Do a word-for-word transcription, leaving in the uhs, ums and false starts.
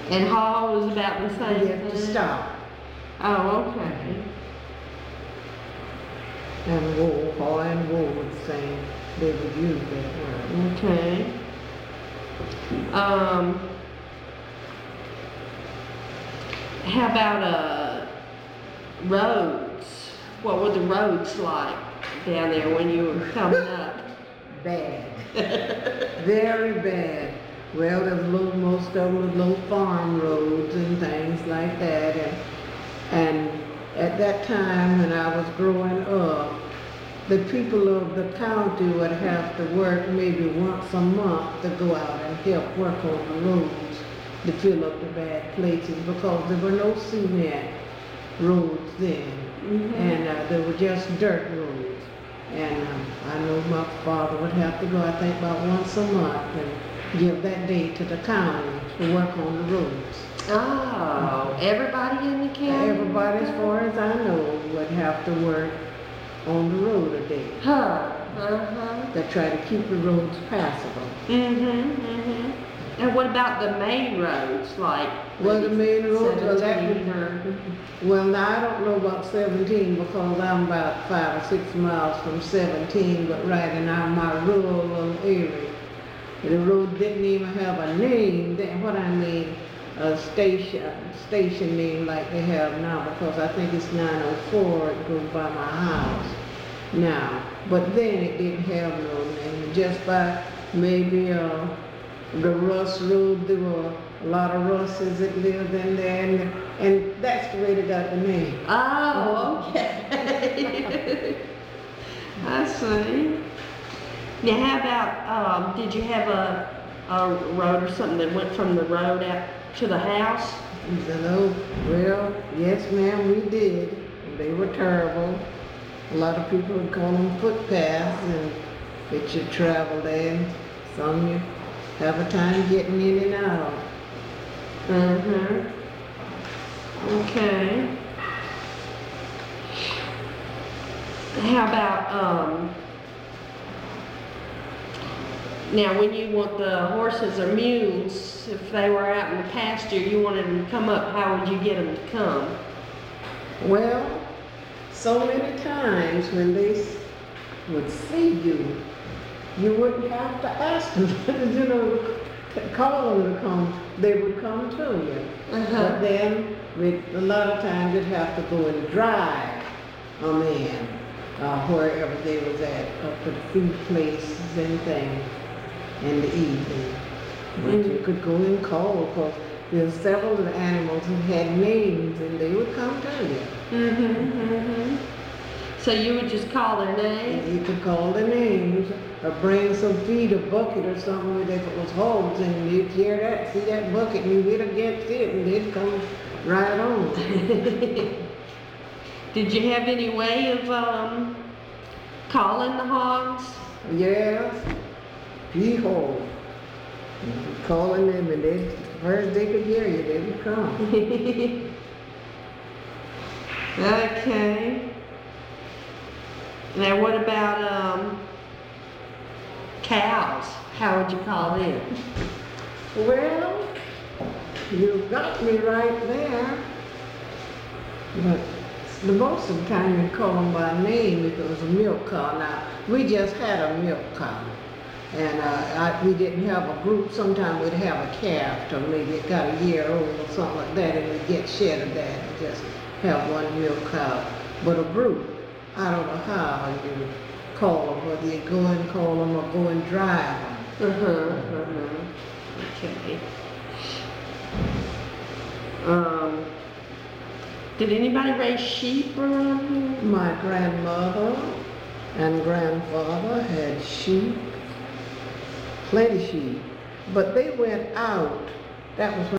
And Hall was about the same You have to thing? stop. Oh, okay. And Wool, Hall and Wool would sing, they would use that word. Okay. Um, how about, uh, roads? What were the roads like down there when you were coming up? Bad. Very bad. Well, there's little, most of them were little farm roads and things like that. And, and at that time when I was growing up, the people of the county would have to work maybe once a month to go out and help work on the roads to fill up the bad places because there were no cement roads then. Mm-hmm. And uh, they were just dirt roads. And um, I know my father would have to go, I think, about once a month and give that day to the county to work on the roads. Oh, everybody in the county? Everybody, as far as I know, would have to work on the road a day Huh, uh-huh. to try to keep the roads passable. Mm-hmm, mm-hmm. And what about the main roads, like? Well, the main roads, well, that would, seventeen or- well, now I don't know about seventeen because I'm about five or six miles from seventeen, but right in our, my rural little area. The road didn't even have a name, then what I mean, a station, station name like they have now, because I think it's nine oh four, it goes by my house now. But then it didn't have no name, just by maybe uh, the Russ Road, there were a lot of Russes that lived in there, and, and that's the way they got the name. Oh, okay. I see. Now, how about, um, did you have a, a road or something that went from the road out to the house? He said, oh, well, yes ma'am, we did. They were terrible. A lot of people would call them footpaths, and that you travel there. Some you have a time getting in and out. Mm-hmm. Okay. How about, um, now when you want the horses or mules, if they were out in the pasture, you wanted them to come up, how would you get them to come? Well, so many times when they s- would see you, you wouldn't have to ask them, you know, to call them to come. They would come to you. Uh-huh. But then, with, a lot of times you'd have to go and drive a man, uh, wherever they was at, up to the food places and things in the evening. But Mm. you could go and call, because there's several of the animals who had names, and they would come to you. Mm-hmm, mm-hmm. So you would just call their name? And you could call their names, or bring some feed, a bucket or something, if it was hogs, and you'd hear that, see that bucket, and you hit against it, and they'd come right on. Did you have any way of, um, calling the hogs? Yes, hee-haw. Calling them, and they, first they could hear you, they would come. Okay. Now what about, um, cows? How would you call them? Well, you got me right there. But the most of the time you call them by name if it was a milk cow. Now, we just had a milk cow. And uh, I, we didn't have a group. Sometimes we'd have a calf till maybe it got a year old or something like that, and we'd get shed of that and just have one milk cow. But a group, I don't know how you call them, whether you go and call them or go and drive them. Uh-huh, uh-huh. Okay. Um, did anybody raise sheep around here? My grandmother and grandfather had sheep, plenty sheep, but they went out. That was when